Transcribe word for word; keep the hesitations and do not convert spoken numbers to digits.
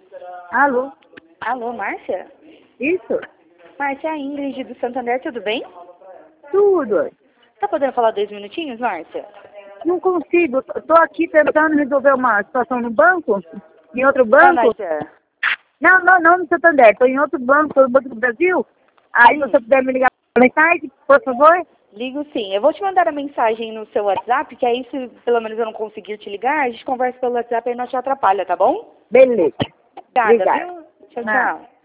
Alô? Alô, Márcia? Isso? Márcia, é a Ingrid do Santander, tudo bem? Tudo. Tá podendo falar dois minutinhos, Márcia? Não consigo. Tô aqui tentando resolver uma situação no banco, em outro Ah, banco. Márcia. Não, não, não no Santander. Tô em outro banco, tô no Banco do Brasil. Aí, Hum. se você puder me ligar mais tarde, por favor. Ligo sim. Eu vou te mandar a mensagem no seu WhatsApp, que aí se pelo menos eu não conseguir te ligar, a gente conversa pelo WhatsApp e não te atrapalha, tá bom? Beleza. Obrigada, Obrigada. viu? Tchau, Ah. tchau.